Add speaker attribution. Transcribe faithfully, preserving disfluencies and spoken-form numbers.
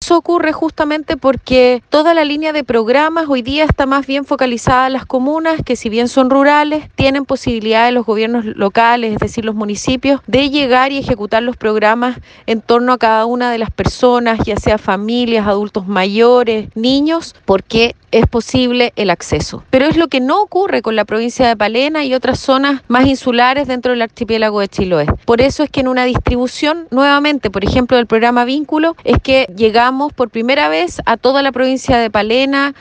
Speaker 1: eso ocurre justamente porque toda la línea de programas hoy día está más bien focalizada en las comunas, que si bien son rurales, tienen posibilidades los gobiernos locales, es decir, los municipios, de llegar y ejecutar los programas en torno a cada una de las personas, ya sea familias, adultos mayores, niños, porque es posible el acceso. Pero es lo que no ocurre con la provincia de Palena y otras zonas más insulares dentro del archipiélago de Chiloé. Por eso es que en una distribución, nuevamente, por ejemplo, del programa Vínculo, es que llegamos por primera vez a toda la provincia de Palena,